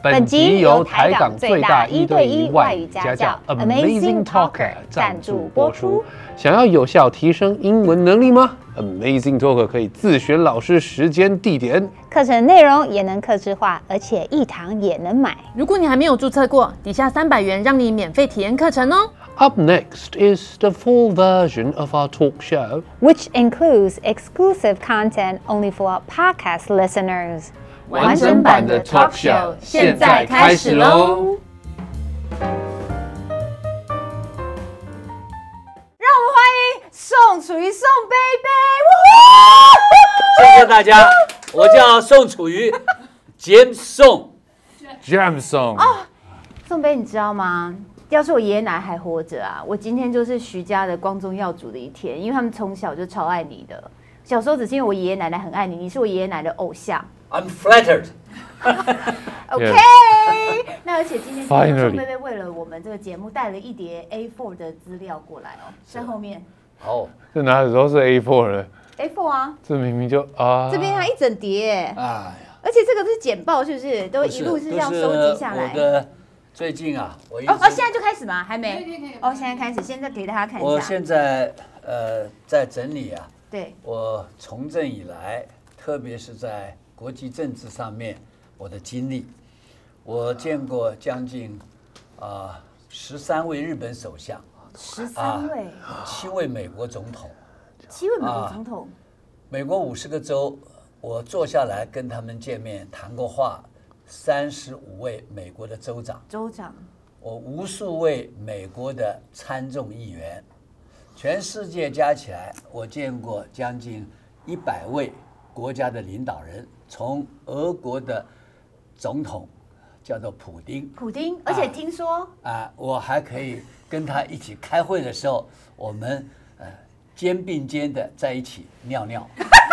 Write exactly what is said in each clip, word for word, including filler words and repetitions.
本集由台港最大一对一外语家教 Amazing Talker 赞助播出。想要有效提升英文能力吗？ Amazing Talker 可以自选老师、时间、地点， 课程内容也能客制化，而且一堂也能买。 如果你还没有注册过，底下三百元让你免费体验课程哦。 Up next is the full version of our talk show, which includes exclusive content only for our podcast listeners. 完整版的 talk show 现在开始喽！ 让我们欢迎宋楚瑜宋贝贝！ 谢谢大家，我叫宋楚瑜 ，James Song。James Song。 哦，宋贝，你知道吗？要是我爷爷奶奶还活着啊，我今天就是徐家的光宗耀祖的一天，因为他们从小就超爱你的。小时候只是因为我爷爷奶奶很爱你，你是我爷爷奶奶的偶像。 I'm flattered 。 OK， 那而且今天宋贝贝为了我们这个节目带了一叠 A 四 的资料过来哦，在后面。 哦， 这哪里都是 A 四 了 ？A 四 啊， 这明明就啊， 这边还一整叠，哎呀，而且这个是简报，是不是？都一路是这样收集下来。 我的最近啊，我哦哦，现在就开始吗？还没？哦，现在开始，现在给大家看一下。 我现在呃在整理啊， 对， 我从政以来，特别是在国际政治上面，我的经历，我见过将近啊十三位日本首相， 十三位， 啊、七位美国总统， 七位美国总统，啊、 美国五十个州，我坐下来跟他们见面谈过话，三十五位美国的州长， 州长， 我无数位美国的参众议员，全世界加起来，我见过将近一百位国家的领导人。从俄国的总统叫做普丁， 普丁，而且听说啊, 啊，我还可以跟他一起开会的时候，我们呃肩并肩的在一起尿尿。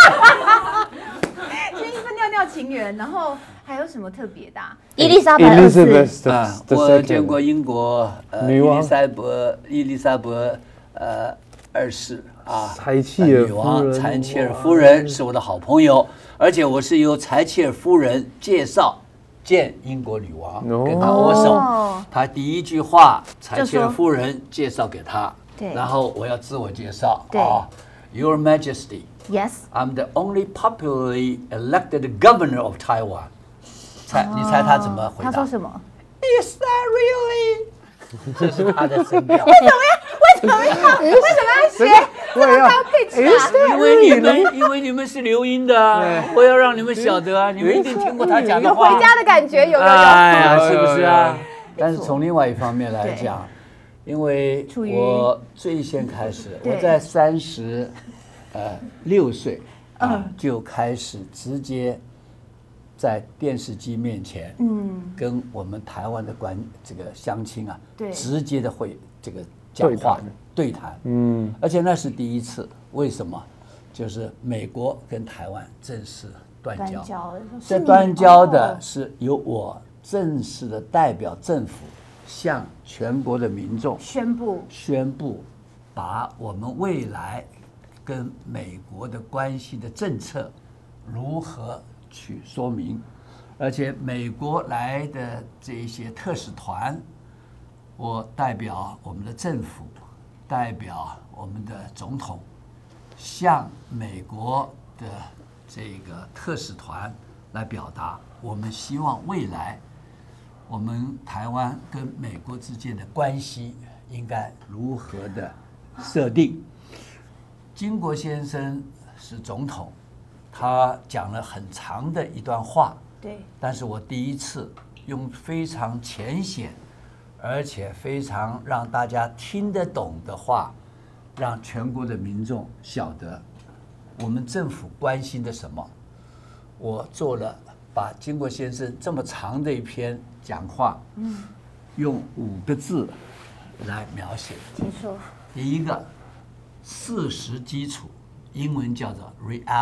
今天一份尿尿情缘，然后还有什么特别的、啊？伊丽莎白二世啊，我见过英国呃伊丽莎白伊丽莎白呃二世啊， 柴契尔女王柴契尔夫人是我的好朋友。而且我是由柴契尔夫人介绍见英国女王，跟她握手。她第一句话，柴契尔夫人介绍给她，然后我要自我介绍啊 ，Your Majesty, Yes, I'm the only popularly elected governor of Taiwan。猜，你猜他怎么回答？ 他说什么 ？Is that really？ 这是他的声调。 为什么要？为什么要？为什么要学？这么高 pitch 啊？ 因为你们，因为你们是留音的啊，我要让你们晓得啊，你们一定听过他讲的话。 有回家的感觉，有有有。 哎呀，是不是啊？但是从另外一方面来讲，因为我最先开始，我在三十呃六岁啊就开始直接在电视机面前，嗯，跟我们台湾的关这个乡亲啊，对，直接的会这个讲话对谈，嗯，而且那是第一次。为什么？就是美国跟台湾正式断交，这断交的是由我正式的代表政府向全国的民众宣布， 宣布把我们未来跟美国的关系的政策如何去说明，而且美国来的这一些特使团，我代表我们的政府，代表我们的总统，向美国的这个特使团来表达，我们希望未来我们台湾跟美国之间的关系应该如何的设定。金国先生是总统，他讲了很长的一段话， 对， 但是我第一次用非常浅显，而且非常让大家听得懂的话，让全国的民众晓得我们政府关心的什么。我做了把金国先生这么长的一篇讲话，嗯，用五个字来描写。 请说。 第一个，事实基础，英文叫做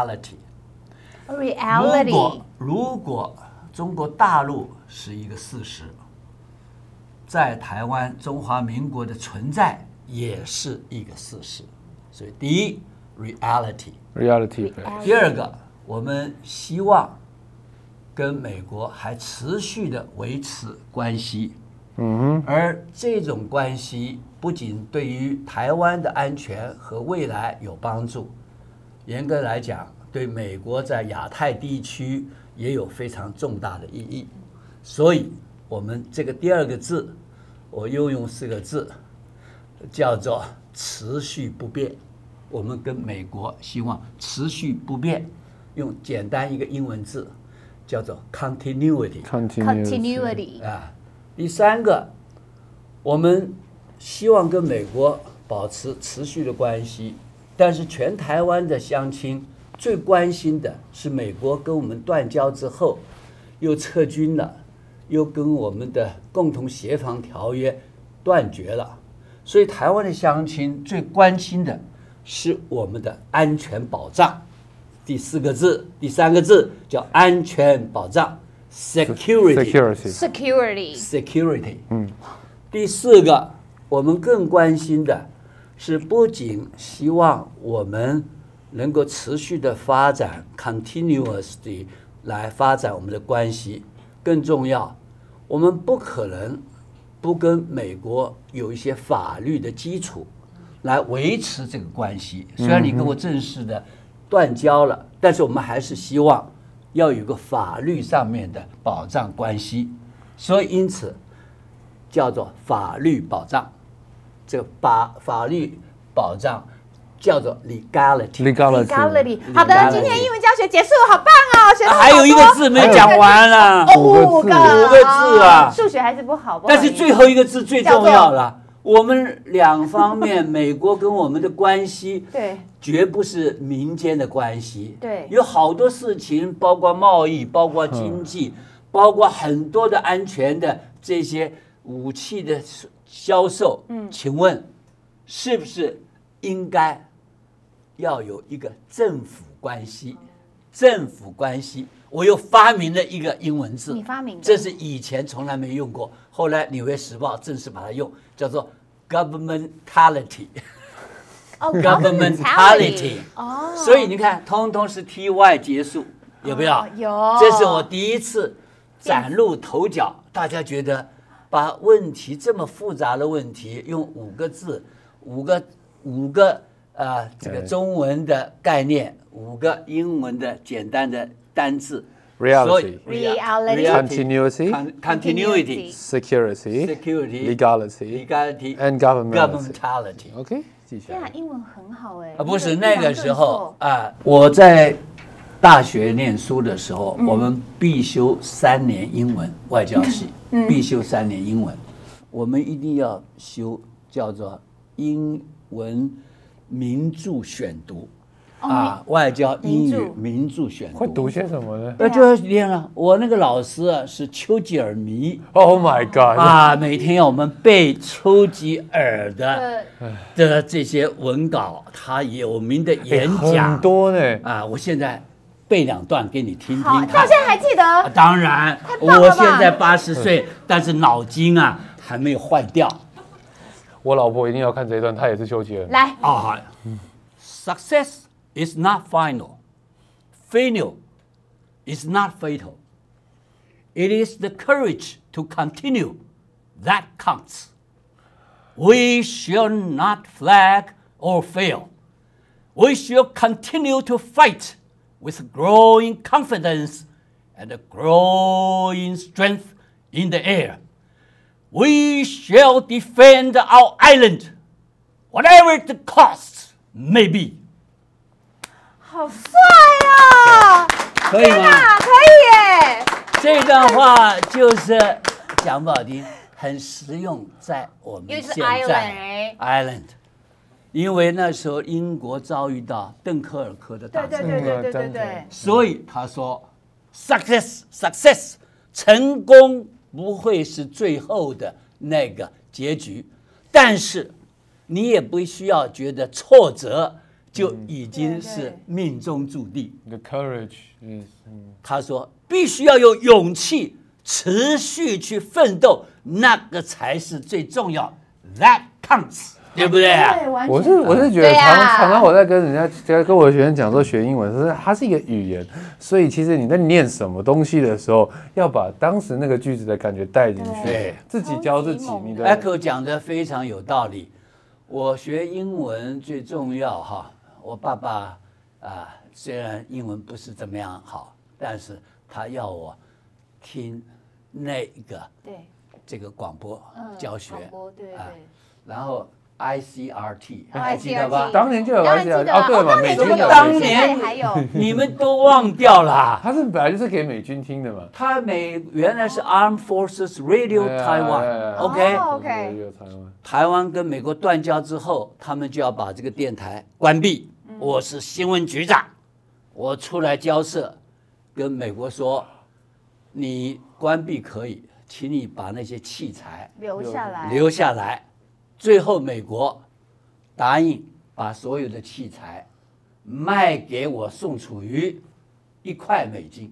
reality。reality。如果如果中国大陆是一个事实，在台湾中华民国的存在也是一个事实。所以第一 reality。 reality。 第二个，我们希望跟美国还持续的维持关系。嗯，而这种关系不仅对于台湾的安全和未来有帮助，严格来讲，对美国在亚太地区也有非常重大的意义。所以，我们这个第二个字，我又用四个字，叫做持续不变。我们跟美国希望持续不变，用简单一个英文字，叫做 continuity。continuity 啊。第三个，我们希望跟美国保持持续的关系，但是全台湾的乡亲最关心的是美国跟我们断交之后，又撤军了，又跟我们的共同协防条约断绝了，所以台湾的乡亲最关心的是我们的安全保障。第四个字，第三个字叫安全保障。Security, security, security。嗯，第四个，我们更关心的是，不仅希望我们能够持续的发展 ，continuously 来发展我们的关系，更重要，我们不可能不跟美国有一些法律的基础来维持这个关系。虽然你跟我正式的断交了，但是我们还是希望要有个法律上面的保障关系，所以因此叫做法律保障。这个把法律保障叫做 legality。legality。 好的，今天英文教学结束，好棒哦，学到好多。 还有一个字没讲完了， 五个五个字啊， 数学还是不好， 但是最后一个字最重要了。我们两方面，美国跟我们的关系， 对， 绝不是民间的关系， 对， 有好多事情，包括贸易，包括经济，嗯、包括很多的安全的这些武器的销售。嗯，请问，是不是应该要有一个政府关系？政府关系，我又发明了一个英文字， 你发明的， 这是以前从来没用过，后来《纽约时报》正式把它用，叫做 governmentality。 哦 governmentality。哦，所以你看，通通是 ty 结束，有没有？ 哦、有。 这是我第一次崭露头角，大家觉得把问题这么复杂的问题，用五个字，五个五个呃这个中文的概念，五个英文的简单的单字。 Reality, reality, continuity, continuity, security, security, legality, legality, and governmentality. OK， 记下来。 对啊，英文很好哎。 啊，不是那个时候啊，我在大学念书的时候，我们必修三年英文，外交系必修三年英文，我们一定要修叫做英文名著选读。啊，外交英语名著选读， 会读些什么呢？ 那就要练了。我那个老师啊是丘吉尔迷 ，Oh my God！ 啊，每天要我们背丘吉尔的的这些文稿，他有名的演讲很多呢。 啊，我现在背两段给你听听好， 看。 到现在还记得？ 啊、当然，我现在八十岁，但是脑筋啊还没有坏掉。 我老婆一定要看这一段，她也是丘吉尔。 来， 哦，好 ，Success is not final. Failure is not fatal. It is the courage to continue that counts. We shall not flag or fail. We shall continue to fight with growing confidence and growing strength in the air. We shall defend our island, whatever the cost may be. 好帅哦！ 可以吗？ 可以耶！ 这段话就是讲不好听，很实用，在我们现在 island， 因为那时候英国遭遇到邓克尔克的大战， 对对对对对对， 所以他说 success success 成功不会是最后的那个结局，但是你也不需要觉得挫折就已经是命中注定。 The courage is， 他说必须要有勇气，持续去奋斗，那个才是最重要。That counts。 对不对？ 对，完全我是我是觉得常常常我在跟人家跟我的学生讲说学英文，是它是一个语言，所以其实你在念什么东西的时候，要把当时那个句子的感觉带进去， 对， 自己教自己。你的 Echo 讲的非常有道理。我学英文最重要哈，我爸爸啊，虽然英文不是怎么样好，但是他要我听那个对这个广播教学， 广播对对。 然后 I C R T 哦还记得吧？ 当年就有 I C R T 哦， 对嘛，美军的。 当年还有， 你们都忘掉了。 他是本来就是给美军听的嘛。 他美原来是 Armed Forces Radio Taiwan，OK。 OK。 台湾跟美国断交之后，他们就要把这个电台关闭。我是新闻局长，我出来交涉，跟美国说，你关闭可以，请你把那些器材留下来， 留下来。最后美国答应把所有的器材卖给我宋楚瑜一块美金。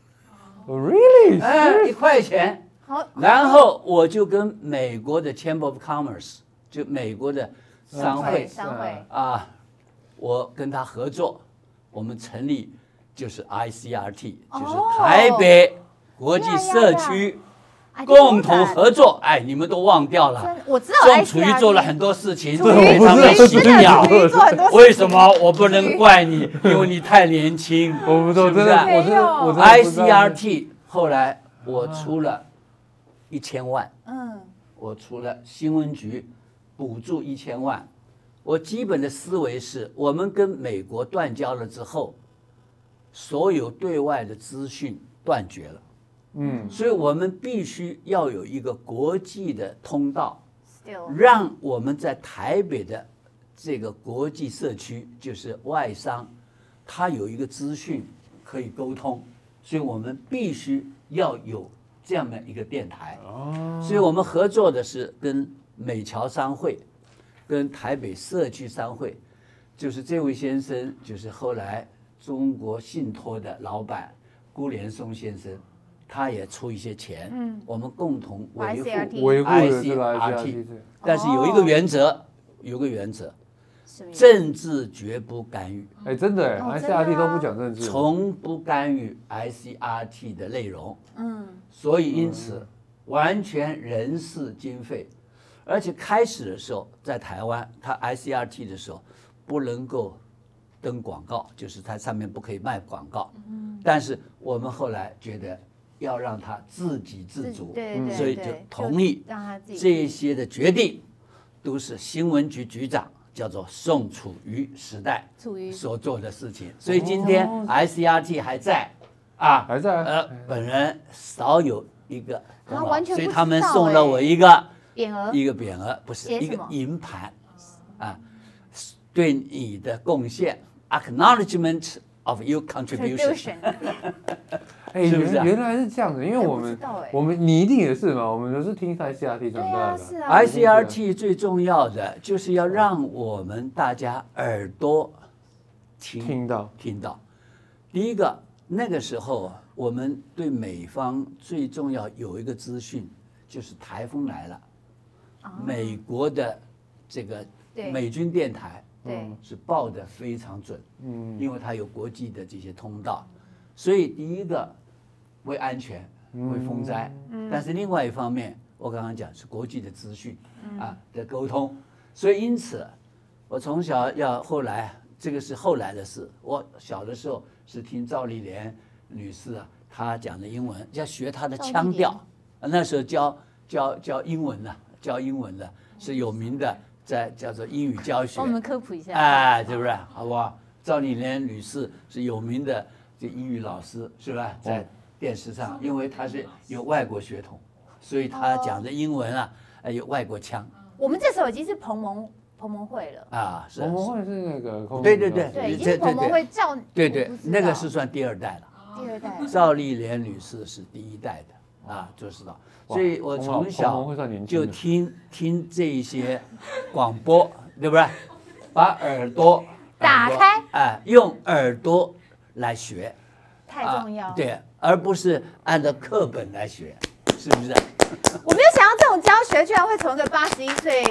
Really？ 哎，一块钱。 好， 然后我就跟美国的 Chamber of Commerce， 就美国的商会， 商会啊，我跟他合作，我们成立就是 I C R T， 就是台北国际社区共同合作。哎，你们都忘掉了。 我知道宋楚瑜做了很多事情， 非常的辛苦。为什么我不能怪你？因为你太年轻。 我不懂，真的，我真的，我真的 I C R T 后来我出了一千万， 嗯， 我除了新闻局补助一千万，我基本的思维是我们跟美国断交了之后，所有对外的资讯断绝了，嗯，所以我们必须要有一个国际的通道，让我们在台北的这个国际社区，就是外商，他有一个资讯可以沟通，所以我们必须要有这样的一个电台。哦，所以我们合作的是跟美侨商会，跟台北社区商会，就是这位先生，就是后来中国信托的老板辜连松先生，他也出一些钱，嗯，我们共同维护维护 I C R T， 但是有一个原则，有个原则。政治绝不干预。 哎，真的哎 ，I C R T 都不讲政治， 从不干预 I C R T 的内容。嗯，所以因此完全人事经费，而且开始的时候在台湾，它 I C R T 的时候不能够登广告，就是它上面不可以卖广告。嗯，但是我们后来觉得要让它自给自足， 对， 所以就同意这些的决定，都是新闻局局长。叫做宋楚瑜时代所做的事情，所以今天 I C R T 还在啊， 还在。 呃，本人少有一个功劳， 所以他们送了我一个匾额， 一个匾额不是一个银盘啊，对你的贡献 ，acknowledgement of your contribution。 哎，原原来是这样的，因为我们我们你一定也是嘛，我们都是听 I C R T 长大的。 I C R T 最重要的就是要让我们大家耳朵听听到听到。第一个，那个时候我们对美方最重要有一个资讯，就是台风来了，美国的这个美军电台是报得非常准，嗯，因为它有国际的这些通道，所以第一个。为安全，为风灾，嗯、但是另外一方面，我刚刚讲是国际的资讯、嗯、啊的沟通，所以因此，我从小要后来，这个是后来的事。我小的时候是听赵丽莲女士啊，她讲的英文，要学她的腔调。那时候教教教英文的、啊，教英文的是有名的，在叫做英语教学。 帮我们科普一下， 哎，是不是？好不好？赵丽莲女士是有名的这英语老师，是吧？在电视上，因为他是有外国血统，所以他讲的英文啊，有外国腔。 我们这时候已经是彭蒙彭蒙会了啊，是彭蒙会是那个， 对对对， 对，已经是彭蒙会赵， 对对，那个是算第二代了。 第二代， 赵丽莲女士是第一代的啊，就知道。所以我从小就听听这一些广播，对不对？把耳朵打开， 哎，用耳朵来学。 太重要、 啊，对，而不是按照课本来学，是不是？ 我没有想到这种教学居然会从一个八十一岁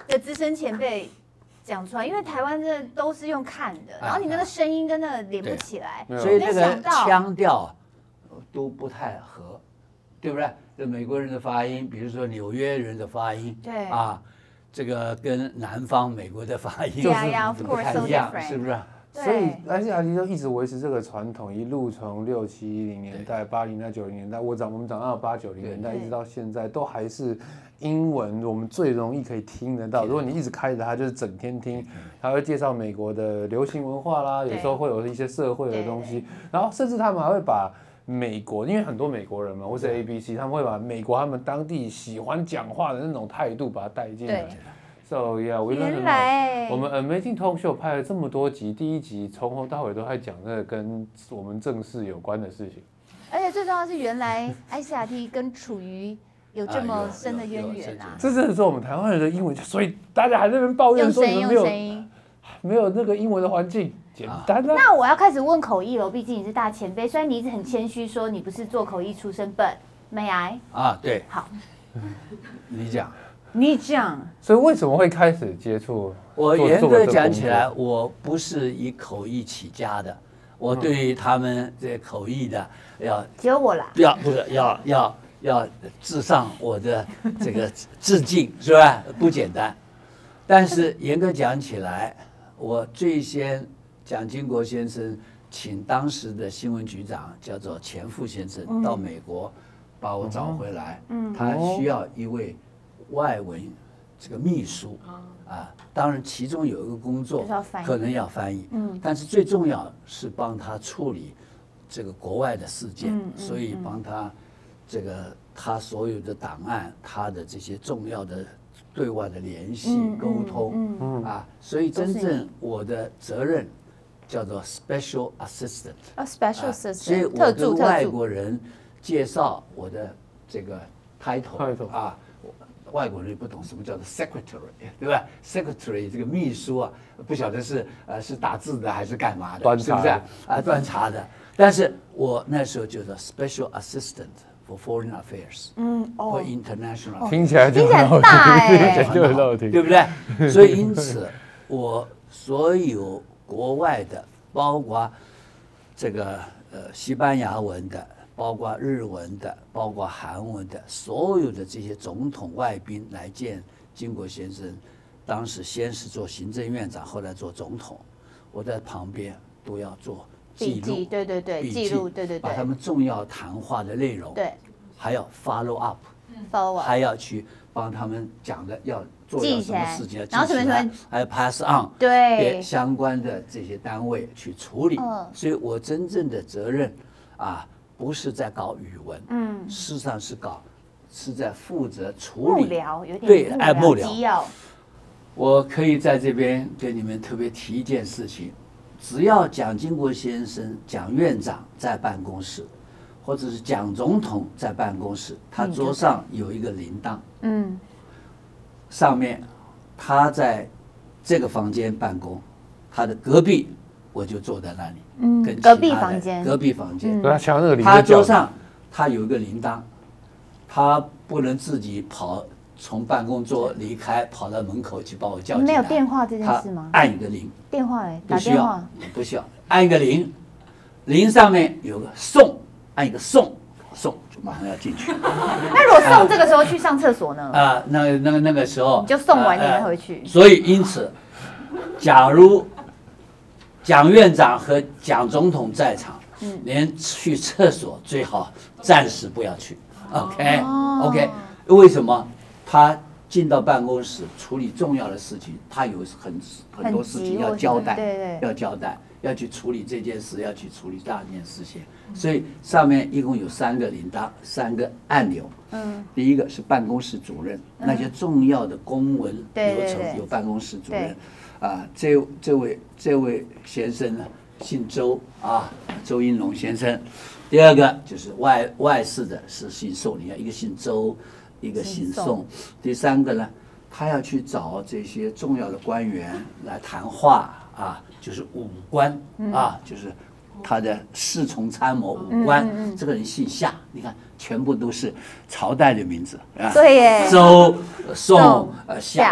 的资深前辈讲出来，因为台湾真的都是用看的，然后你那个声音跟那个连不起来， 所以那个腔调都不太合，对不对？这美国人的发音，比如说纽约人的发音， 对啊，这个跟南方美国的发音就是不太一样，是不是？ 所以艾希亚蒂就一直维持这个传统，一路从六七零年代、八零代、九零年代，我长我们长到八九零年代，一直到现在，都还是英文我们最容易可以听得到。如果你一直开着它，就是整天听，它会介绍美国的流行文化啦，有时候会有一些社会的东西，然后甚至他们还会把美国，因为很多美国人嘛，或是 A B C， 他们会把美国他们当地喜欢讲话的那种态度把它带进来。So yeah， 我原来我们 Amazing Talk Show 拍了这么多集，第一集从头到尾都在讲这个跟我们正事有关的事情。 而且最重要的是，原来艾希亚蒂跟楚瑜有这么深的渊源啊！ 这真的是我们台湾人的英文，所以大家还在那边抱怨说你们没有没有那个英文的环境。简单啊！ 那我要开始问口译了，毕竟你是大前辈，虽然你一直很谦虚说你不是做口译出身，but may I？ 啊，对， 好， 你讲。 你讲， 所以为什么会开始接触？ 我严格讲起来，我不是以口译起家的，我对他们这口译的要只有我啦， 要不是要要要致上我的这个致敬，是吧？不简单。但是严格讲起来，我最先蒋经国先生请当时的新闻局长叫做钱复先生到美国把我找回来，嗯，他需要一位外文这个秘书啊，当然其中有一个工作可能要翻译，嗯，但是最重要是帮他处理这个国外的事件，嗯、所以帮他这个他所有的档案，他的这些重要的对外的联系、嗯、沟通，嗯嗯、啊，所以真正我的责任叫做 special assistant， 啊 special assistant，、啊、 所以我跟外国人介绍我的这个 title 啊。外国人不懂什么叫做 secretary， 对吧 ？secretary 这个秘书啊，不晓得是呃是打字的还是干嘛的，是不是啊？啊，端茶的。但是我那时候叫做 special assistant for foreign affairs， 嗯，哦 ，for international， 听起来就听起来很大哎， 就很好听， 对不对？所以因此，我所有国外的，包括这个呃西班牙文的。包括日文的，包括韩文的，所有的这些总统外宾来见经国先生，当时先是做行政院长，后来做总统，我在旁边都要做记录， 对对对，记录，对对对， 把他们重要谈话的内容， 对， 还要 follow up，follow up， 还要去帮他们讲的要做要什么事情， 然后什么什么， 还要 pass on， 对， 给相关的这些单位去处理。嗯，所以我真正的责任啊。不是在搞语文，嗯，事实上是搞，是在负责处理幕僚，有点对，哎，幕僚。 我可以在这边给你们特别提一件事情，只要蒋经国先生、蒋院长在办公室，或者是蒋总统在办公室，他桌上有一个铃铛，嗯，上面他在这个房间办公，他的隔壁。我就坐在那里，嗯，跟隔壁房间， 隔壁房间， 他敲那个铃他桌上他有一个铃铛，他不能自己跑从办公桌离开，跑到门口去把我叫进来。 没有电话这件事吗？ 按一个铃， 电话哎， 不需要，不需要，按一个铃，铃上面有个送，按一个送，送就马上要进去。 那如果送这个时候去上厕所呢？ 啊，那个那个那个时候你就送完你再回去。 所以因此，假如蒋院长和蒋总统在场，嗯、连去厕所最好暂时不要去。OK，OK，、哦 okay? 为什么？他进到办公室处理重要的事情，他有很很多事情要交代， 对对要交代，要去处理这件事，要去处理那件事情。所以上面一共有三个铃铛，三个按钮。嗯，第一个是办公室主任，嗯、那些重要的公文流程有办公室主任。啊，这这位这位先生呢，姓周啊，周英龙先生。第二个就是外外事的是姓宋，你看一个姓周，一个姓宋。第三个呢，他要去找这些重要的官员来谈话啊，就是武官、嗯、啊，就是他的侍从参谋武官。嗯嗯嗯这个人姓夏，你看全部都是朝代的名字啊。 对耶， 周、宋、呃夏。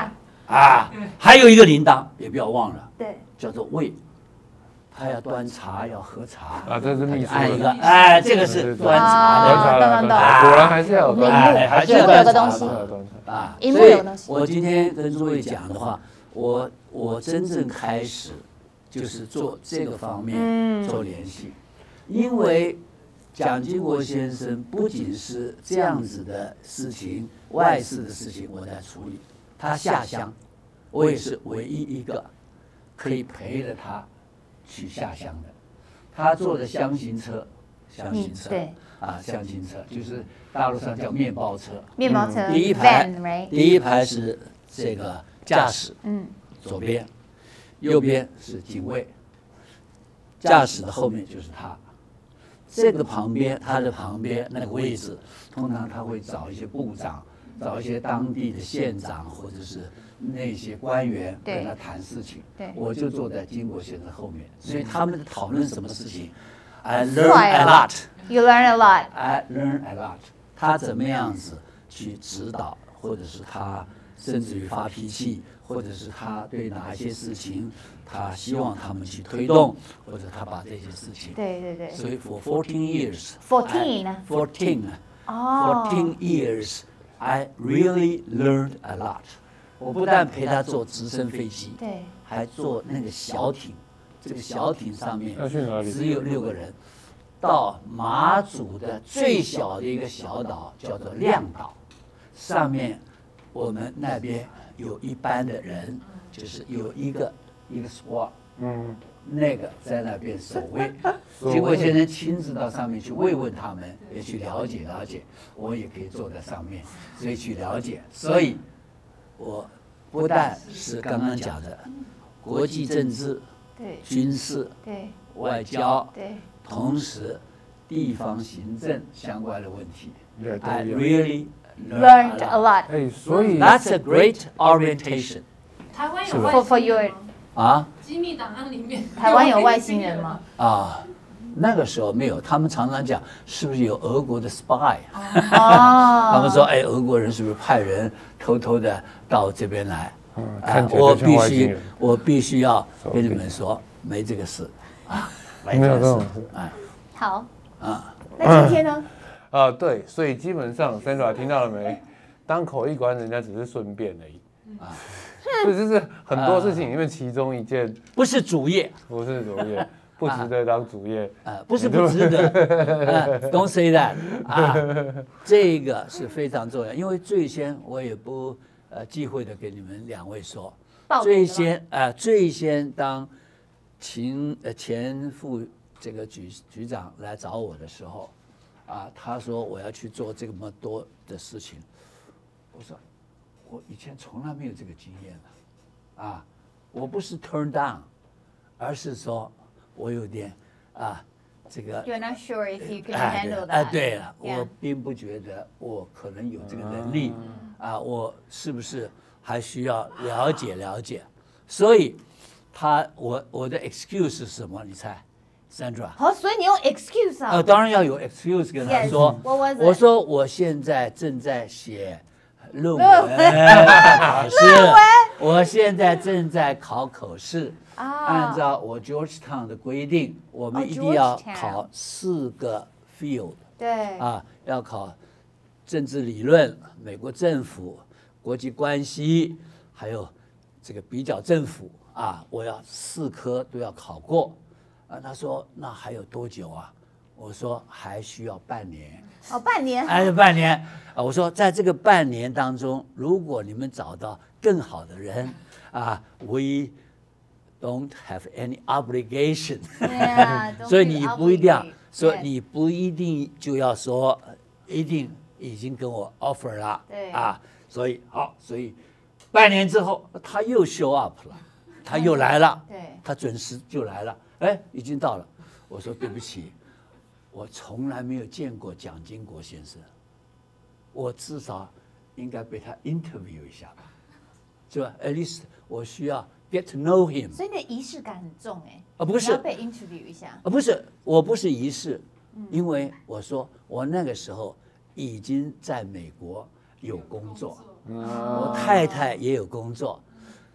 啊，还有一个铃铛，也不要忘了， 对， 叫做喂。他要端茶，要喝茶啊，这是秘书按一个，哎，这个是端茶的， 端茶的， 懂懂懂果然还是要有端茶， 哎还是荧幕有要端茶个东西的啊。 荧幕所以有个东西我今天跟诸位讲的话，我我真正开始就是做这个方面做联系，因为蒋经国先生不仅是这样子的事情，外事的事情我在处理，他下乡，我也是唯一一个可以陪着他去下乡的。他坐的箱型车，箱型车， 对啊，箱型车就是大陆上叫面包车。 面包车， 第一排 van, right? 第一排是这个驾驶， 嗯， 左边，右边是警卫，驾驶的后面就是他。这个旁边，他的旁边那个位置，通常他会找一些部长，找一些当地的县长或者是那些官员跟他谈事情。 对， 我就坐在经国先生后面，所以他们讨论什么事情 ，I learn a lot. You learn a lot. I learn a lot. 他怎么样子去指导，或者是他甚至于发脾气，或者是他对哪一些事情，他希望他们去推动，或者他把这些事情。 对对对。 所以 for fourteen years. Fourteen. Fourteen. 哦。 Fourteen years. I really learned a lot. 我不但陪他坐直升飞机， 对， 还坐那个小艇。这个小艇上面要去哪里？ 只有六个人，到马祖的最小的一个小岛叫做亮岛，上面我们那边有一班的人，就是有一个一个 squad， 嗯，那个在那边守卫。经过先生亲自到上面去慰问他们，也去了解了解，我也可以坐在上面，所以去了解。所以，我不但是刚刚讲的国际政治、 对， 军事、 对， 外交， 对， 同时地方行政相关的问题对都 ，I 有 really learned a lot. 哎，所以 That's a great orientation 台湾有 For 外 for 星 your 人吗？ 啊机密档案里面， 台湾有外星人吗？ 啊！那个时候没有，他们常常讲是不是有俄国的 spy？ 哦， 他们说，哎，俄国人是不是派人偷偷的到这边来？ 嗯， 啊看起来我就像必须外星人， 我必须要跟你们说，没这个事啊， 没有这种事事啊好， 啊！ 那今天呢？ 啊，对，所以基本上 Sandra 听到了没？当口译官人家只是顺便而已啊，所以这是很多事情里面其中一件， 不是主业， 不是主业，不值得当主业。 啊，不是不值得、啊、，Don't say that 啊，这个是非常重要，因为最先我也不呃忌讳的给你们两位说，最先啊、呃、最先当秦呃前副这个局局长来找我的时候，啊，他说我要去做这么多的事情，我说我以前从来没有这个经验的，啊，我不是 turn down， 而是说。我有点啊，这个 You're not sure if you can 哎 handle 对哎 that. 对了， Yeah. 我并不觉得我可能有这个能力啊，我是不是还需要了解了解？所以他我我的 excuse 是什么？你猜 ，Sandra？ 好，所以你用 excuse 啊？ 呃，当然要有 excuse 跟他 Yes. 说。 What was it? 我说我现在正在写论文论文考试，我现在正在考口试。 啊按照我 Georgetown 的规定，我们一定要考四个 field， 对啊，要考政治理论、美国政府、国际关系，还有这个比较政府啊，我要四科都要考过。啊，他说那还有多久啊？我说还需要半年。 哦，半年。 还有半年啊！我说在这个半年当中，如果你们找到更好的人啊，we don't have any obligation， Yeah, 所以你不一定要 obligate. 说 Yes. 你不一定就要说一定已经跟我 offer 了， 对啊，所以好，所以半年之后他又 show up 了，他又来了， 对他准时就来了，哎，已经到了。我说对不起，我从来没有见过蒋经国先生，我至少应该被他 interview 一下吧，是吧 ？At least 我需要 get to know him。 所以你的仪式感很重哎。 啊不是你要被 interview 一下。 啊，不是，我不是仪式，因为我说我那个时候已经在美国有工作，我太太也有工作，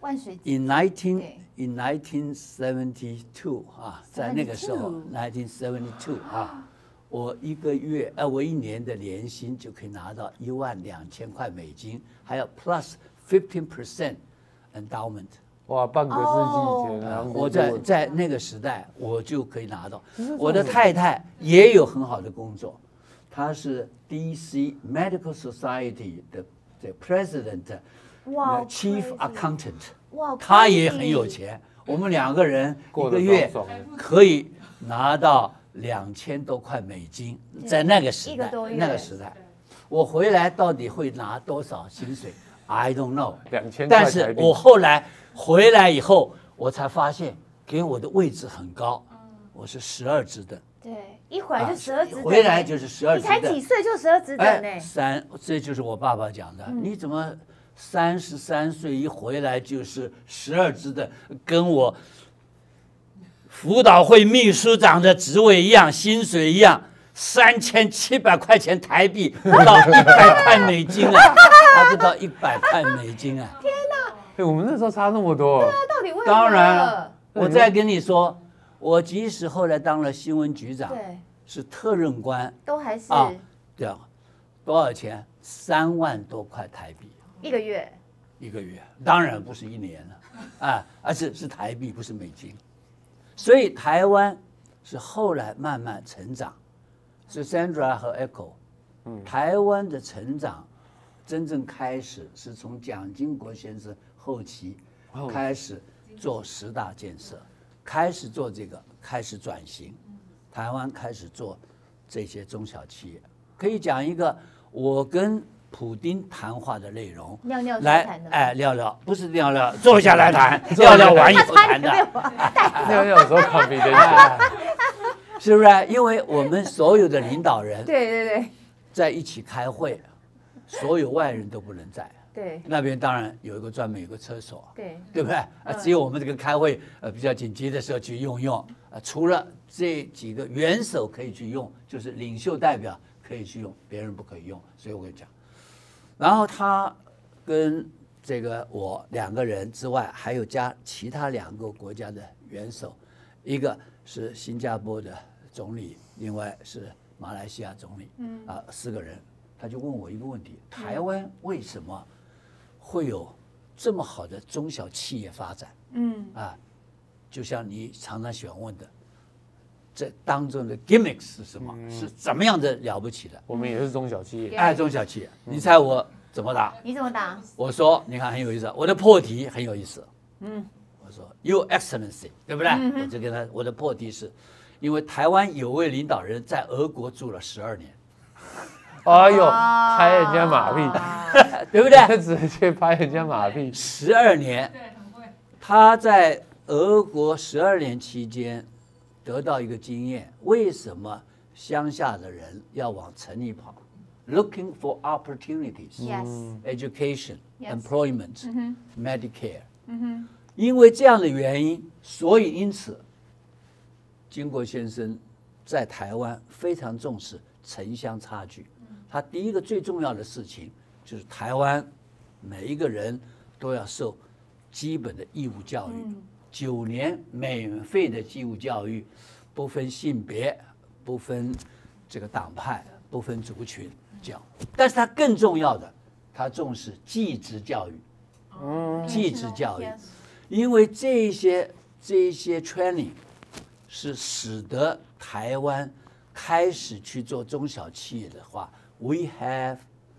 万水 in nineteen in nineteen seventy two 啊，在那个时候 nineteen seventy two 啊，我一个月呃我一年的年薪就可以拿到一万两千块美金，还有 plus fifteen percent endowment。 哇，半个世纪前， 啊，我在在那个时代，我就可以拿到。我的太太也有很好的工作，她是 D C Medical Society 的的 President， 哇 Chief crazy Accountant， 哇， 她也很有钱。我们两个人一个月可以拿到两千多块美金，在那个时代，那个时代，我回来到底会拿多少薪水 ？I don't know。 两千块台币。 但是我后来回来以后，我才发现给我的位置很高，我是十二职等。 对，一回来就十二职等， 回来就是十二职等。 你才几岁就十二职等呢？ 哎，三，这就是我爸爸讲的。你怎么三十三岁一回来就是十二职等，跟我辅导会秘书长的职位一样，薪水一样，三千七百块钱台币，不到一百块美金啊，还不到一百块美金啊！ 天哪！ 哎，我们那时候差那么多。 对啊，到底为什么？ 当然了，我再跟你说，我即使后来当了新闻局长， 对， 是特任官， 都还是啊，对啊，多少钱？三万多块台币一个月。 一个月，当然不是一年了，啊，而是是台币，不是美金。所以台湾是后来慢慢成长，是 Sandra 和 Echo， 台湾的成长真正开始是从蒋经国先生后期开始做十大建设，开始做这个，开始转型，台湾开始做这些中小企业。可以讲一个我跟普丁谈话的内容， 尿尿来谈的， 哎，聊聊，不是聊聊，坐下来谈，聊聊完以后谈的， 尿尿的时候 confidential， 是不是？因为我们所有的领导人对对对在一起开会，所有外人都不能在。 对那边当然有一个专门有个厕所， 对， 对不对？啊，只有我们这个开会呃比较紧急的时候去用用，啊，除了这几个元首可以去用，就是领袖代表可以去用，别人不可以用。所以我跟你讲，然后他跟这个我两个人之外，还有加其他两个国家的元首，一个是新加坡的总理，另外是马来西亚总理，嗯啊，四个人，他就问我一个问题：台湾为什么会有这么好的中小企业发展？嗯啊，就像你常常喜欢问的，这当中的 gimmicks 是什么？是怎么样的了不起的？ 我们也是中小企业。 哎，中小企业，你猜我怎么答？ 你怎么打？ 我说，你看很有意思，我的破题很有意思。嗯，我说 Your Excellency， 对不对？我就跟他，我的破题是，因为台湾有位领导人在俄国住了十二年， 哎呦，拍人家马屁， 对不对？ 直接拍人家马屁。 十二年， 对，很会。 他在俄国十二年期间得到一个经验，为什么乡下的人要往城里跑 ？Looking for opportunities, Yes. education, Yes. employment, Medicare. 因为这样的原因，所以因此，经国先生在台湾非常重视城乡差距。他第一个最重要的事情就是台湾每一个人都要受基本的义务教育，九年免费的义务教育，不分性别，不分这个党派，不分族群教。但是他更重要的，他重视技职教育，嗯，技职教育，因为这些这些 training 是使得台湾开始去做中小企业的话 ，we have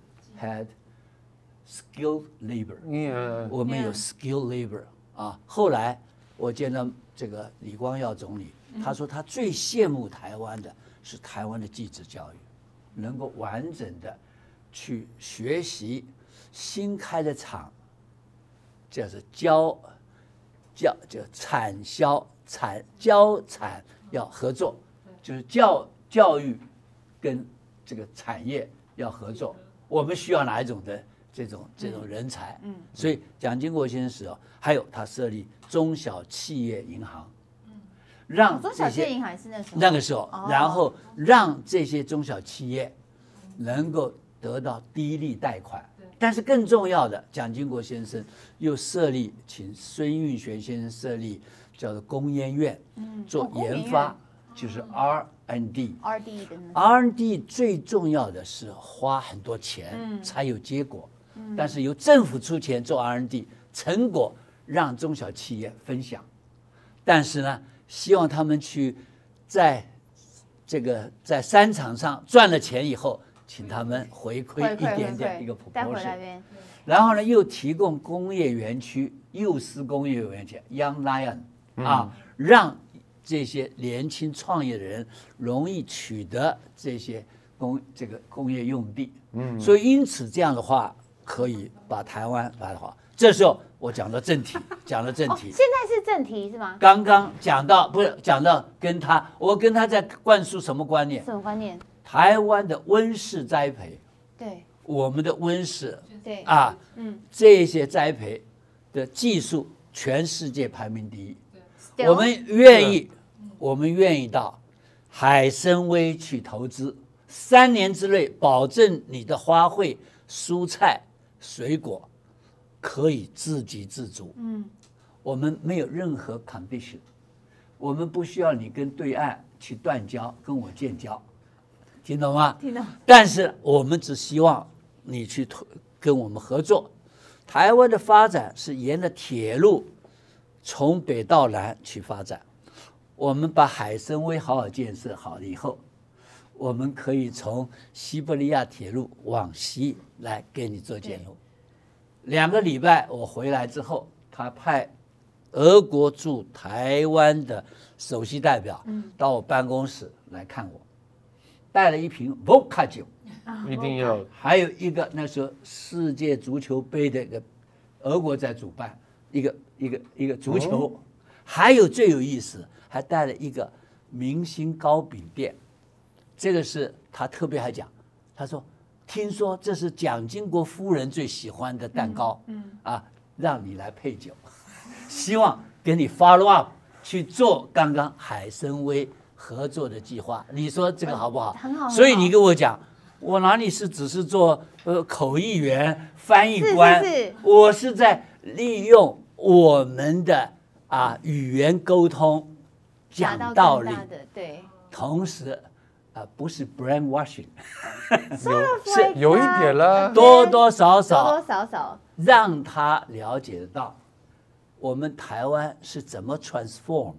had skilled labor， 嗯， 我们有 skilled labor 啊。后来我见到这个李光耀总理，他说他最羡慕台湾的是台湾的技职教育，能够完整的去学习新开的厂，叫做交教叫产销产交产要合作，就是教教育跟这个产业要合作。我们需要哪一种的这种这种人才？嗯，所以蒋经国先生时候，还有他设立中小企业银行，让中小企业银行是那时候那个时候，然后让这些中小企业能够得到低利贷款。 但是更重要的，蒋经国先生又设立，请孙运璇先生设立叫做工研院， 嗯做研发，哦、就是 R and D。R D 的 R and D 最重要的是花很多钱、嗯、才有结果，嗯、但是由政府出钱做 R and D， 成果让中小企业分享。但是呢，希望他们去在这个在商场上赚了钱以后，请他们回馈一点点一个 proportion， 然后呢，又提供工业园区，幼师工业园区 Young Lion、嗯、啊，让这些年轻创业的人容易取得这些工这个工业用地。嗯，所以因此这样的话，可以把台湾把它好。这时候我讲到正题，讲到正题、 哦，现在是正题是吗？ 刚刚讲到不是讲到跟他，我跟他在灌输什么观念？ 什么观念？ 台湾的温室栽培， 对， 我们的温室， 对啊，嗯，这些栽培的技术，全世界排名第一。我们愿意，我们愿意到海参崴去投资，三年之内保证你的花卉、蔬菜、水果。可以自给自足，嗯，我们没有任何 condition， 我们不需要你跟对岸去断交，跟我建交，听懂吗？ 听懂。 但是我们只希望你去跟我们合作。台湾的发展是沿着铁路从北到南去发展，我们把海参崴好好建设好了以后，我们可以从西伯利亚铁路往西来给你做建路。两个礼拜我回来之后，他派俄国驻台湾的首席代表到我办公室来看我，带了一瓶 Vodka 酒， 一定要， 还有一个那时候世界足球杯的一个俄国在主办一个一个一个足球，哦、还有最有意思，还带了一个明星糕饼店，这个是他特别还讲，他说。听说这是蒋经国夫人最喜欢的蛋糕，嗯，嗯啊，让你来配酒，希望给你 follow up 去做刚刚海参崴合作的计划。你说这个好不好？ 很好。 所以你跟我讲，我哪里是只是做呃口译员、翻译官？ 是是是， 我是在利用我们的啊语言沟通讲道理， 对， 同时。啊，不是 brainwashing， 是有一点了， 多多少少， 多多少少让他了解得到，我们台湾是怎么 transform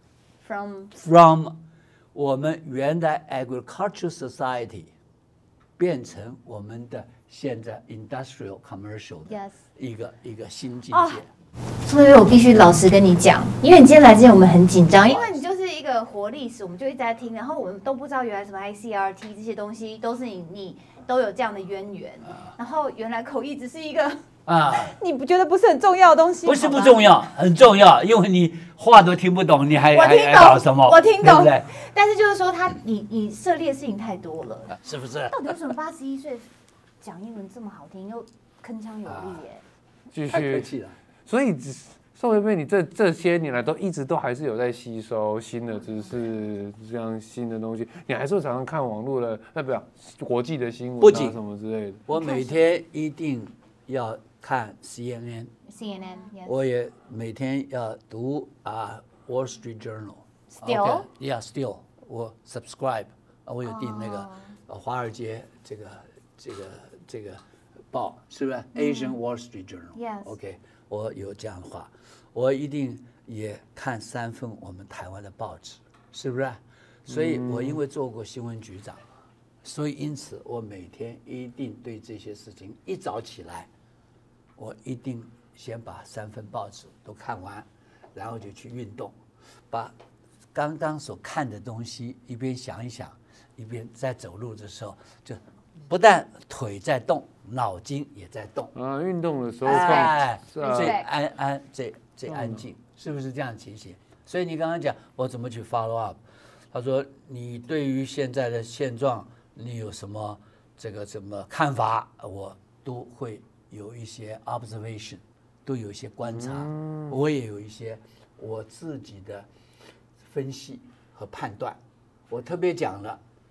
from from 我们原来 agricultural society 变成我们的现在 industrial commercial 的一个、yes. 一个新境界。Oh. 所以我必须老实跟你讲，因为你今天来之前我们很紧张，因为你就是一个活历史，我们就一直在听，然后我们都不知道原来什么 I C R T 这些东西都是你你都有这样的渊源，然后原来口译只是一个啊，你不觉得不是很重要的东西？ 不是不重要，很重要，因为你话都听不懂，你还我听懂还搞什么？ 我听懂， 对不对？ 但是就是说他你你涉猎的事情太多了， 是不是？ 到底为什么八十一岁讲英文这么好听，又铿锵有力耶？ 继太客续， 气了。 所以宋培培，你这这些年来都一直都还是有在吸收新的知识，这样新的东西，你还是常常看网络的，那不要国际的新闻、啊， 不仅什么之类的。 我每天一定要看 C N N，C N N， 我也每天要读啊 Wall Street Journal。Still，yeah still， 我 subscribe， 我有订那个华尔街这个这个这个报，是不是、嗯、？Asian Wall Street Journal。Yes。OK。我有这样的话，我一定也看三份我们台湾的报纸，是不是？所以我因为做过新闻局长，所以因此我每天一定对这些事情一早起来，我一定先把三份报纸都看完，然后就去运动，把刚刚所看的东西一边想一想，一边在走路的时候，就不但腿在动。脑筋也在动啊，运动的时候哎，最安安最最安静，是不是这样情形？所以你刚刚讲我怎么去 follow up， 他说你对于现在的现状，你有什么这个什么看法？我都会有一些 observation， 都有一些观察，嗯、我也有一些我自己的分析和判断。我特别讲了，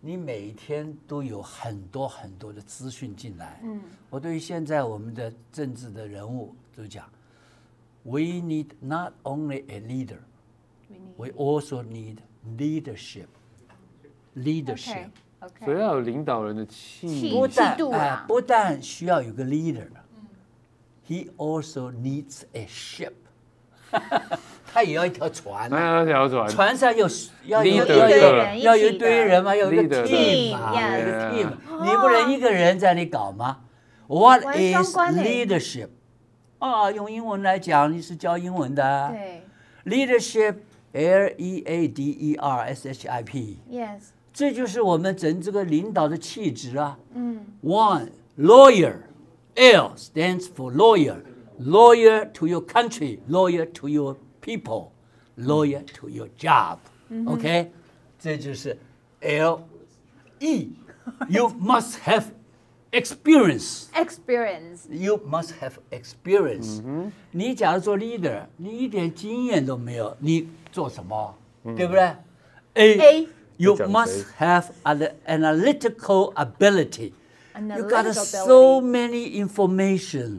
你每天都有很多很多的资讯进来。 嗯， 我对于现在我们的政治的人物都讲 ，We need not only a leader, we also need leadership. Leadership. OK， 所以要有领导人的气气不但度啊哎不但需要有个 leader， he also needs a ship 。他也要一条船那啊， 要条船， 船上有要有 Leader 要一堆有人要有一一起的堆人嘛，要有一个 Leader team 嘛， team， 有一个 yes team，你不能一个人在那搞吗？What 玩 is 双关欸 leadership？ 啊，用英文来讲，你是教英文的啊。 对 Leadership L E A D E R S H I P， ，yes， 这就是我们整这个领导的气质啊。 嗯 One lawyer, L stands for lawyer, lawyer to your country, lawyer to your people, lawyer to your job. OK， 这就是 L E. You must have experience. ，experience， You must have experience. 你假如做 leader，你一点经验都没有，你做什么？对不对 A A. You 这讲 must 谁 have an analytical ability. You got Analytical so ability many information,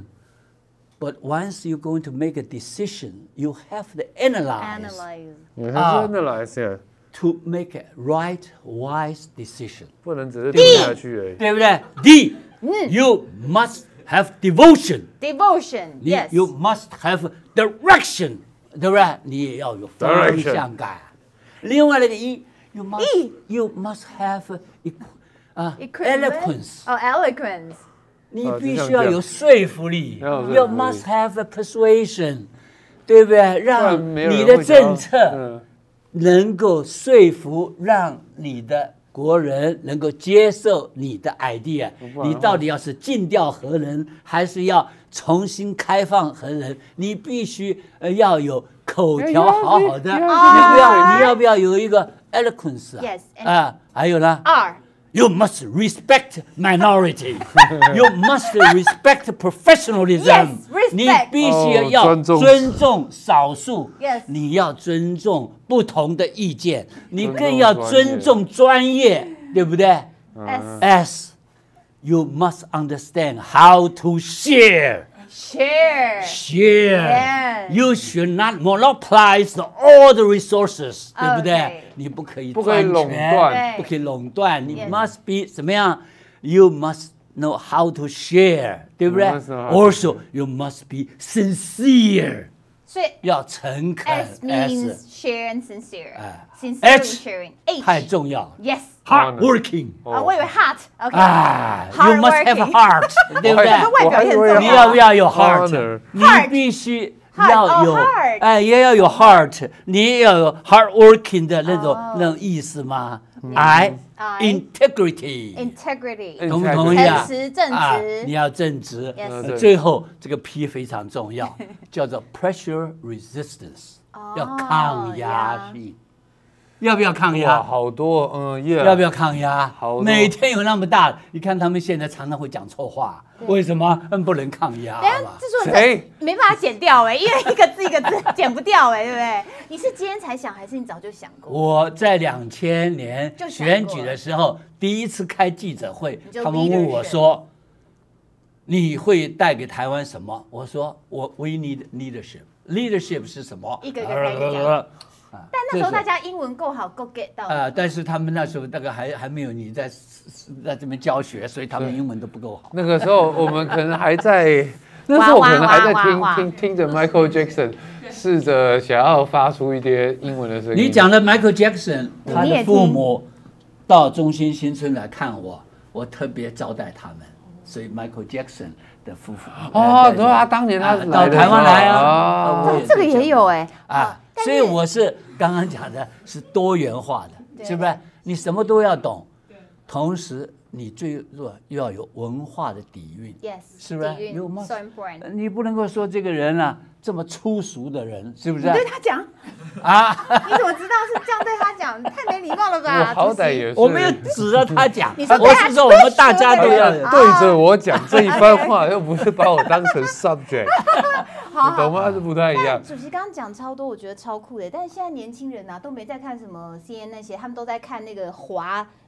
but once you're going to make a decision, you have to analyze analyze， 你看真的来是 to make a right, wise decision. 不能只是听下去而已。 对不对 D. You must have devotion. devotion， 你 yes， You must have direction， 对不对？你也要有方向感。另外那个一 ，you must E you must have equ- 啊 Equipment eloquence， 哦，eloquence， 你啊必须就像这样要有说服力。 要有说服力 You must have a persuasion， 对不对？ 不然让没有人你的会讲政策嗯能够说服，让你的国人能够接受你的 idea。 不然你到底要是禁掉核能，还是要重新开放核能？你必须呃要有口条好好的， 哎你要不要啊你要不要有一个 eloquence 啊 Yes， 啊，还有呢 R， ，You must respect minority. You must respect professionalism. Yes, respect. 你必须哦要尊重尊重少数。 Yes. 你要尊重不同的意见，你尊重更要专业尊重专业，对不对 S ？S. You must understand how to share. share Share. Yes. You should not monopolize all the resources， 对不对 Okay.？ 你不可以不可以专垄权断对不可以垄断。你 Yes. must be 怎么样 ？You must know how to share， 对不对 You must know how to ？Also, you must be sincere， 所以要诚恳。 S means share and sincere， 哎 sincerely H sharing。 太 H 重要 yes， ，hardworking 啊，我以为 heart，OK， 啊，You must have a Hardworking heart，对不对？ 可是外表也很重要你要不要有 Honor heart？ 你 Heart 必须 Heart， 要有哦，heart 哎，也要有 heart，你也要有 hardworking 的那种哦那种意思吗？I I integrity， integrity， 同不同意啊？ 诚实正直啊你要正直。 Yes 呃对最后这个 P 非常重要，叫做 pressure resistance，要抗压性。要不要抗哇， 压？ 好多，嗯，yeah， 要不要抗压好？多每天有那么大，你看他们现在常常会讲错话，为什么？他们不能抗压等一下嘛。 这说谁没办法剪掉哎，因为一个字一个字剪不掉哎，对不对？你是今天才想，还是你早就想过？ 我在两千年就想过选举的时候，第一次开记者会你，就他们问我说：“你会带给台湾什么？”我说：“我 We need leadership. Leadership 是什么？” 一个一个开始讲啊但那时候这大家英文够好，够 get 到。 呃，但是他们那时候大概还还没有你在在这边教学，所以他们英文都不够好。 那个时候我们可能还在，那时候我可能还在听哇哇哇哇听听着 Michael Jackson，试着想要发出一些英文的声音。 你讲的 Michael Jackson，他你也听的父母到中心新村来看我，我特别招待他们，所以 Michael Jackson 的夫妇哦，对啊，当年他啊来的到台湾来啊， 啊我这个也有哎， 啊，所以我是刚刚讲的是多元化的，是不是？你什么都要懂，同时你最弱又要有文化的底蕴， Yes， 是不是底蕴 ？You must- so important。 你不能够说这个人啊这么粗俗的人，是不是？ 你对他讲， 啊， 你怎么知道是这样对他讲？太没礼貌了吧？ 我好主席歹也是， 我没有指着他讲， 你说我是说我们大家都要对啊对着我讲这一番话，又不是把我当成 subject， 好你懂吗？是不太一样但。主席刚刚讲超多，我觉得超酷的。但是现在年轻人啊，都没在看什么 C N N 那些，他们都在看那个滑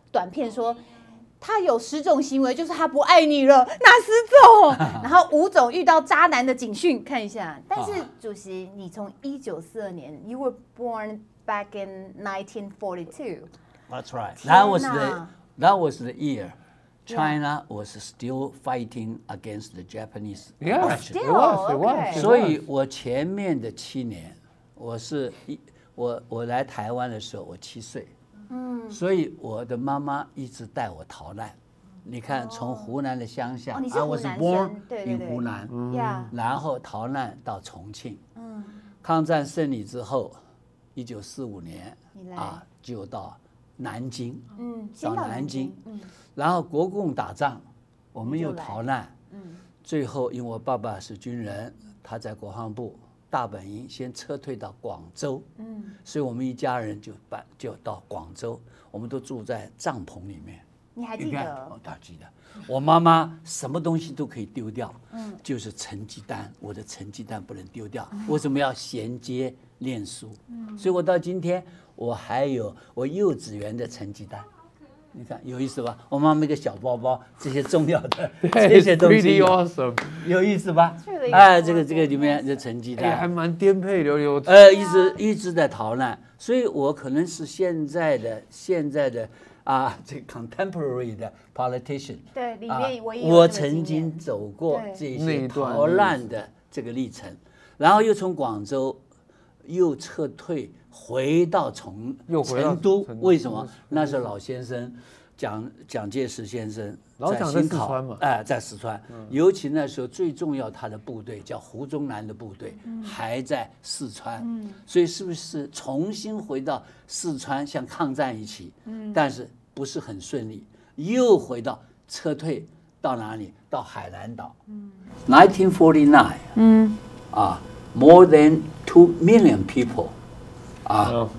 短片说。他有十种行为，就是他不爱你了，哪十种？然后五种遇到渣男的警讯，看一下。但是主席，你从一九四二年 ，You were born back in nineteen forty-two. That's right. That was the that was the year China was still fighting against the Japanese Yes, aggression. it was, it was. Okay. it was. 所以我前面的七年，我是一我我来台湾的时候，我七岁。嗯，所以我的妈妈一直带我逃难。你看，从湖南的乡下， 哦你是湖南生，对对对， 湖南， 呀， 然后逃难到重庆。嗯，抗战胜利之后，一九四五年啊，就到南京， 嗯， 到南京，嗯，然后国共打仗，我们又逃难，嗯，最后因为我爸爸是军人，他在国防部。大本营先撤退到广州，嗯，所以我们一家人就搬就到广州，我们都住在帐篷里面。 你还记得？ 我还记得。我妈妈什么东西都可以丢掉，嗯，就是成绩单，我的成绩单不能丢掉。为什么要衔接念书？嗯，所以我到今天我还有我幼稚园的成绩单。你看有意思吧？我妈妈一个小包包，这些重要的这些东西， awesome. 有意思吧？哎，这个这个里面的成绩单、 欸、还蛮颠沛流离。 呃，一直一直在逃难，所以我可能是现在的现在的啊，这 contemporary 的 politician。 对，里面我也有、啊、我曾经走过这些逃难的这个历程，然后又从广州又撤退。回到成成都，为什么？那时候老先生蒋蒋介石先生在新考嘛， 哎，在四川，尤其那时候最重要，他的部队叫胡宗南的部队还在四川，所以是不是重新回到四川像抗战一起？但是不是很顺利，又回到撤退到哪里？到海南岛。nineteen forty-nine， 嗯，啊 ，more than two million people。啊、uh,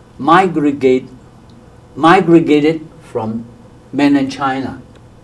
，migrate migrated from mainland China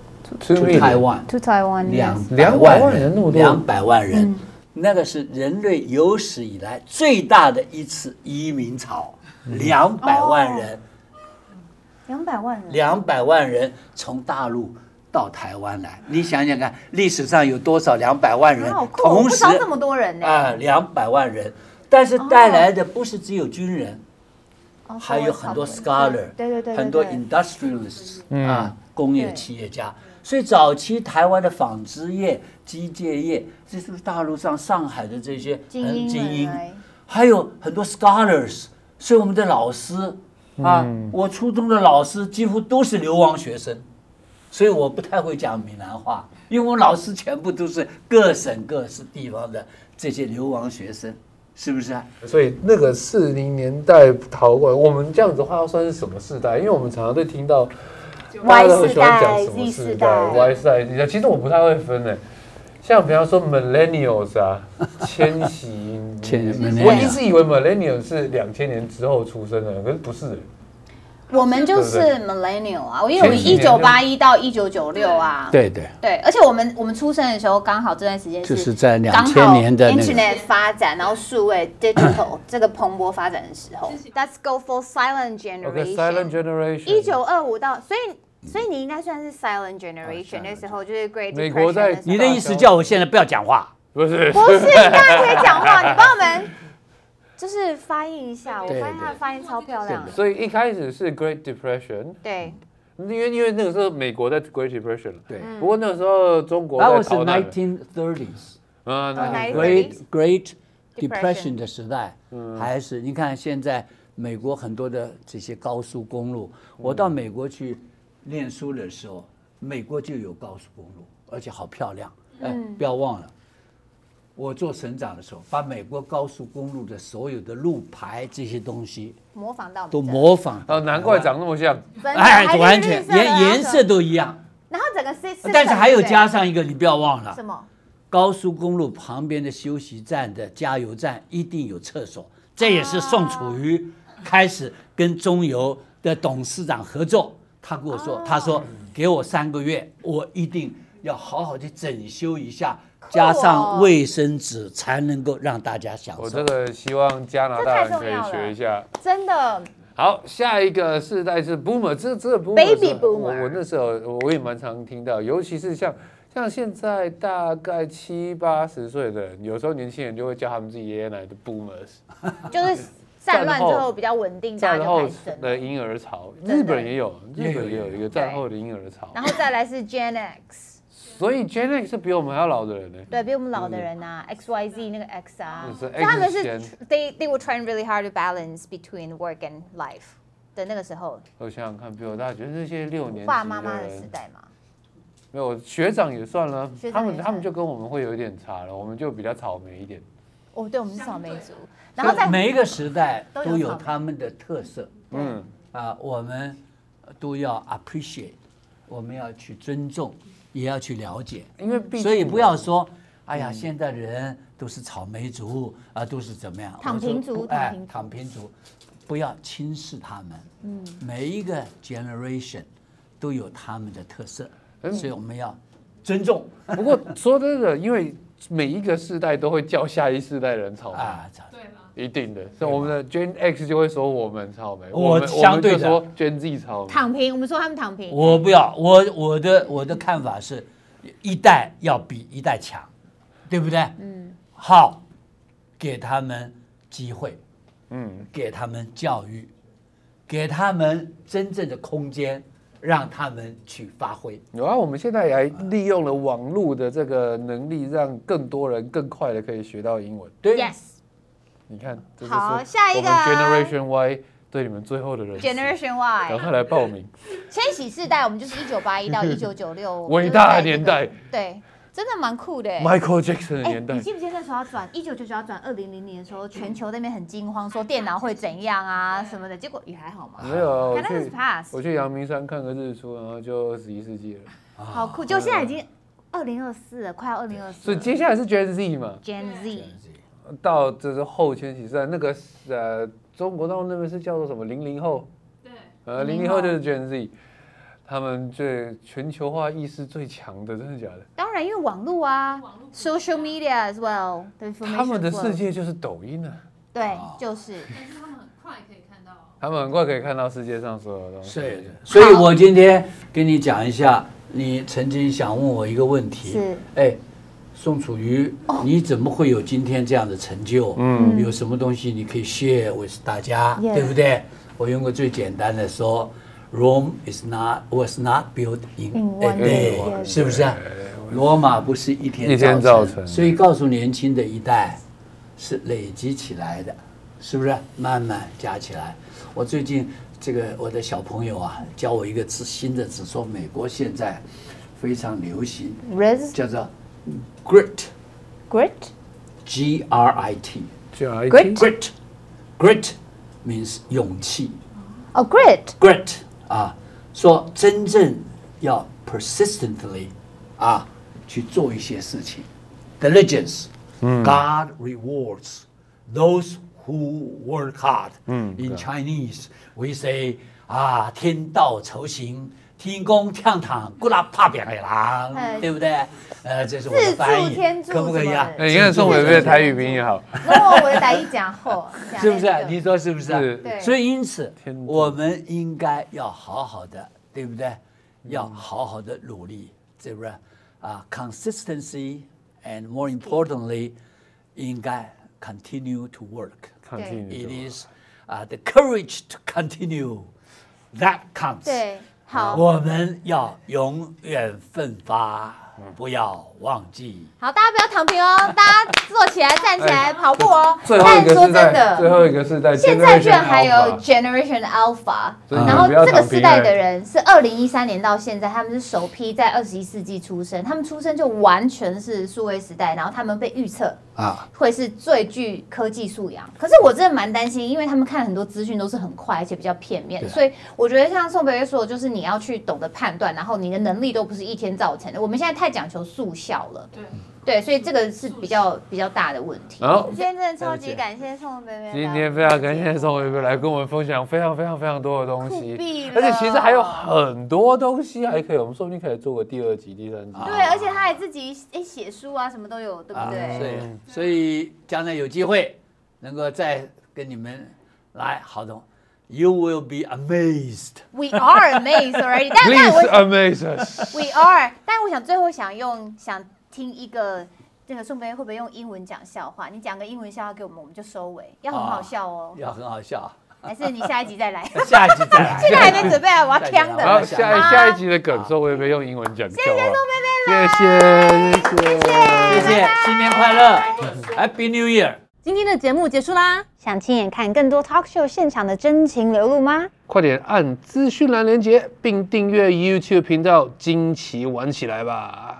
to Taiwan to Taiwan， 两两百万人，那么多，两百万人，那个是人类有史以来最大的一次移民潮，两百万人， 两百万人， 两百万人从大陆到台湾来，你想想看，历史上有多少两百万人同时这么多人呢？ 啊，两百万人。但是带来的不是只有军人，哦、还有很多 scholar， 对对对， 很多 industrialists、嗯、啊，工业企业家。所以早期台湾的纺织业、机械业，这是大陆上上海的这些精精英，还有很多 scholars。所以我们的老师啊，嗯、我初中的老师几乎都是流亡学生，所以我不太会讲闽南话，因为我老师全部都是各省各市地方的这些流亡学生。是不是啊？ 所以那个四零年代逃过来，我们这样子的话要算是什么世代？因为我们常常都听到 Y 世代、Z 世代、 Y 世代，其实我不太会分诶。像比方说 millennials 啊，千禧，我一直以为 millennials 是两千年之后出生的，可是不是。 我们就是 millennial 啊，因为我们一九八一到一九九六啊， 对对对，而且我们我们出生的时候刚好这段时间就是在两千年的 internet 发展，然后数位 digital 这个蓬勃发展的时候。Let's go for silent generation. Silent generation. 一九二五到，所以所以你应该算是 silent generation 那时候就是 Great Depression。 美国在， 你的意思叫我现在不要讲话？ 不是， 不是，你当然可以讲话，你帮我们。就是发音一下，我发现他的发音超漂亮的。 所以一开始是 Great Depression， 对， 因为因为那个时候美国在 Great Depression 了，对。不过那个时候中国在逃难。 That was nineteen thirties， 啊 ，Great Great Depression 的时代，还是你看现在美国很多的这些高速公路，我到美国去念书的时候，美国就有高速公路，而且好漂亮。哎，不要忘了。我做省长的时候，把美国高速公路的所有的路牌这些东西模仿到， 都模仿哦，难怪长那么像， 哎，完全连颜色都一样。 然后整个是， 但是还有加上一个，你不要忘了， 什么？ 高速公路旁边的休息站的加油站一定有厕所，这也是宋楚瑜开始跟中油的董事长合作。他跟我说，他说给我三个月，我一定要好好的整修一下。加上卫生纸才能够让大家享受。 我这个希望加拿大人可以学一下。 真的。 好，下一个世代是 Boomer， 这这 Boomer Baby 我 Boomer 我那时候我也蛮常听到，尤其是像像现在大概七八十岁的人，有时候年轻人就会叫他们自己爷爷奶奶的 Boomers， 就是战乱之后比较稳定，大家就战后开生的婴儿潮， 真的日本人也有，日也有本也有一个战后的婴儿潮， 然后再来是 Gen X， 所以 Gen X 是比我们还要老的人呢。 对比我们老的人啊，X Y Z 那个 X 啊， 就是 X 所以他们是先 they they were trying really hard to balance between work and life 的那个时候， 我想想看，比我大，觉得这些六年级爸爸妈妈的人时代嘛。 没有学长也算了， 学长也算他们他们就跟我们会有一点差了，我们就比较草莓一点。 哦，对，我们是草莓族，然后在每一个时代都有都有草莓他们的特色嗯， 啊，我们都要 appreciate， 我们要去尊重，也要去了解。 因为毕竟所以不要说，哎呀，现在的人都是草莓族啊，都是怎么样？ 躺平族我说不哎躺平族躺平族，不要轻视他们。嗯，每一个 generation 都有他们的特色， 嗯所以我们要尊重不过说真的，因为每一个世代都会叫下一世代人草莓， 啊。 对吗？ 一定的。所以我们的 Gen X 就会说我们草莓， 我们相对的我们就说 Gen Z 草莓。 躺平，我们说他们躺平， 我不要，我我的我的看法是，一代要比一代强，对不对？嗯。好，给他们机会， 嗯， 给他们教育，给他们真正的空间，让他们去发挥。 有啊，我们现在也还利用了网络的这个能力，让更多人更快的可以学到英文。 对 Yes 你看，这就是好下一个我们 Generation Y 对你们最后的人 Generation 赶 Y， 快来报名。 千禧世代，我们就是一九八一到一九九六， 伟大的年代， 对，真的蛮酷的。 Michael Jackson 的哎年代你，记不记得那时候要转一九九九要转二零零零的时候，全球那边很惊慌，说电脑会怎样啊什么的，结果也还好嘛。 没有啊，我 Canada is 去 pass， 我去阳明山看个日出，然后就二十一世纪了。 好酷！就现在已经二零二四了，快要二零二四。 所以接下来是 Gen Z 嘛， Gen Z， 到这是后千禧世代，那个呃中国大陆那边是叫做什么零零后， 对， 呃零零后就是 Gen Z，他们最全球化意识最强的，真的假的？ 当然因为网络啊网络 ，social media as well， 他们的世界就是抖音啊， 对，就是但是他们很快可以看到。 他们很快可以看到世界上所有的东西。 是的，所以我今天跟你讲一下，你曾经想问我一个问题， 是， 哎，宋楚瑜，你怎么会有今天这样的成就？嗯，有什么东西你可以 share with 大家， Yes 对不对？我用个最简单的说 ，Rome is not was not built in In a one day， day， 是不是啊？罗马不是一天一天造成所以告诉年轻的一代，是累积起来的，是不是？慢慢加起来。我最近这个我的小朋友啊，教我一个字，新的字，说美国现在非常流行， Riz 叫做 grit，G Grit R I T。 Grit Grit Grit means 勇气哦 Grit ，Grit 啊，说真正要 persistently 啊去做一些事情 ，diligence， 嗯 God rewards those who work hard。In Chinese we say 啊，天道酬勤，天公天堂，古拉怕扁的狼，对不对？呃，这是我的翻译自助天，助可不可以啊什么？的哎，你看宋伟伟的台语名也好， 哦，我的台语讲后， 是不是？你说是不是？ 是对所以因此天，助我们应该要好好的，对不对？要好好的努力，是不是？啊，consistency and more importantly，应该 continue to work。 看听 It 你 is 啊，the courage to continue that counts。 对，好。 我们要永远奋发，不要忘记。 好，大家不要躺平哦，大家坐起来、站起来、跑步哦。 最后一但说个是在真的， 最后一个是在现在居然还有 Generation Alpha Generation Alpha， 所以你然后不要这个躺平世代欸的人是二零一三年到现在，他们是首批在二十一世纪出生，他们出生就完全是数位时代，然后他们被预测啊， 会是最具科技素养。可是我真的蛮担心，因为他们看很多资讯都是很快，而且比较片面，所以我觉得像宋北岳说的，就是你要去懂得判断，然后你的能力都不是一天造成的。我们现在太讲求速效了。 对， 对，所以这个是比较比较大的问题。 好今天真的超级感谢宋北北， 今天非常感谢宋伟伟来跟我们分享非常非常非常多的东酷西， 毙了而且其实还有很多东西还可以，我们说不定可以做个第二集、第三集。 对，而且他还自己哎写书啊，什么都有，对不所对？ 以所以将来有机会能够再跟你们来好的 You will be amazed. We are amazed already. 但 Please 但我 amaze us. We are，但我想最后想用想听一个，这个宋飞会不会用英文讲笑话？你讲个英文笑话给我们，我们就收尾，要很好笑哦。 要很好笑。 还是你下一集再来？ 下一集再来。 现在还没准备啊，我要呛的。 好，下一下一集的梗，宋薇薇用英文讲笑话。谢谢宋薇薇，谢谢谢谢谢谢，新年快乐 ，Happy New Year。 今天的节目结束啦， 想亲眼看更多 talk show 现场的真情流露吗？ 快点按资讯栏连结，并订阅 YouTube 频道，惊奇玩起来吧！